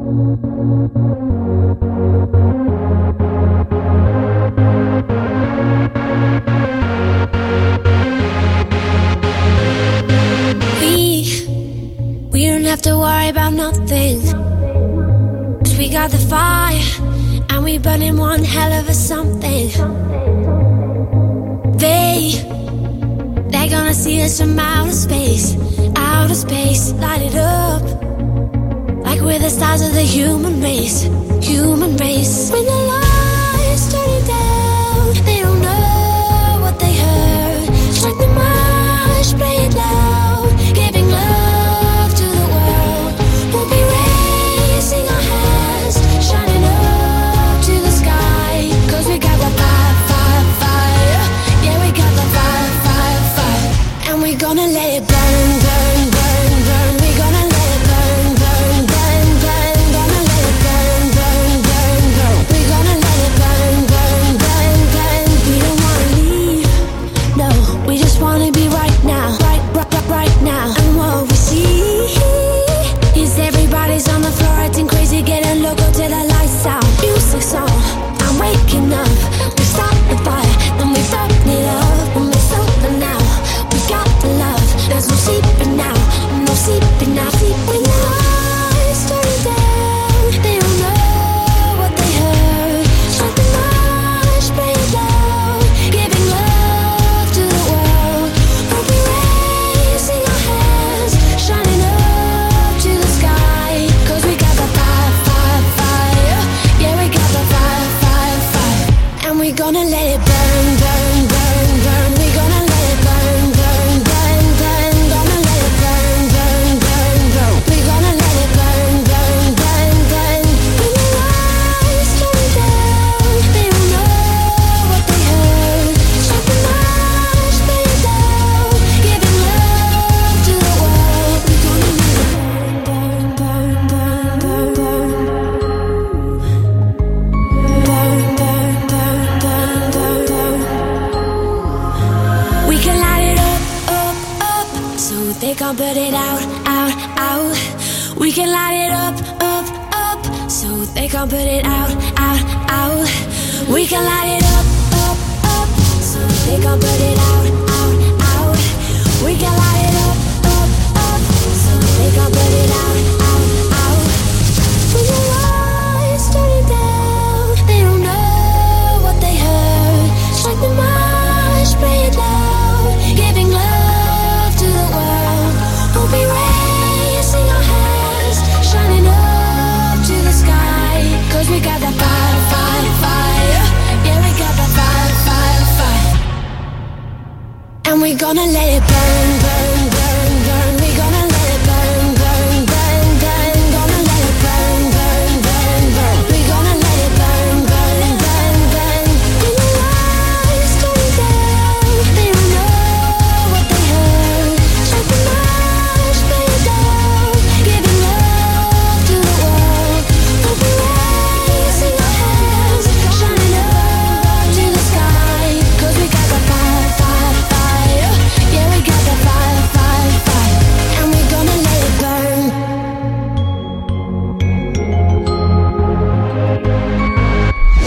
We don't have to worry about nothing, 'cause we got the fire, and we burning one hell of a something. They're gonna see us from outer space, light it up, like we're the stars of the human race. When the lights turning down, they don't know what they heard. Strike the march, play it loud, giving love to the world. We'll be raising our hands, shining up to the sky, 'cause we got the fire, fire, fire. Yeah, we got the fire, fire, fire. And we're gonna let it burn, burn, burn, burn. We're gonna let it burn, burn, burn, burn. Gonna let it burn, burn, burn, burn. We're gonna let it burn, burn, burn, burn. We don't wanna leave, no, we just wanna be right now, right now. And what we see is everybody's on the floor acting crazy, getting loco till the lights out. Music's on, I'm waking up. We start the fire, then we burn it up. When we're sober now, we got the love. There's no sleeping now, no sleeping now. When the lights turn down, they don't know what they heard. Strike the march, play it loud, giving love to the world. We'll be raising our hands, shining up to the sky, 'cause we got the fire, fire, fire. Yeah, we got the fire, fire, fire. And we're gonna let it burn, burn, burn, burn. We're gonna let it burn, burn, burn, burn. Gonna let it burn, burn, burn, burn. We're gonna let it burn, burn, burn, burn. When the lights turn down, they don't know what they heard. Strike the march, play it loud, giving love to the world. We're gonna let it burn, burn, burn, burn, burn, burn. Burn, burn, burn, burn, burn, burn. We can light it up, up, up, so they can't put it out, out, out. We can light it up, up, up, so they can't put it out, out, out. We can light it up, up, up, so they can't put it out, out, out. We can light it up, up, up, so they can't put it out, out, out. When the lights turn down, they don't know what they heard. Strike the march, play it loud, giving love to the world. We'll be raising our hands, shining up to the sky, 'cause we got the fire, fire, fire. Yeah, we got the fire, fire, fire. And we're gonna let it burn.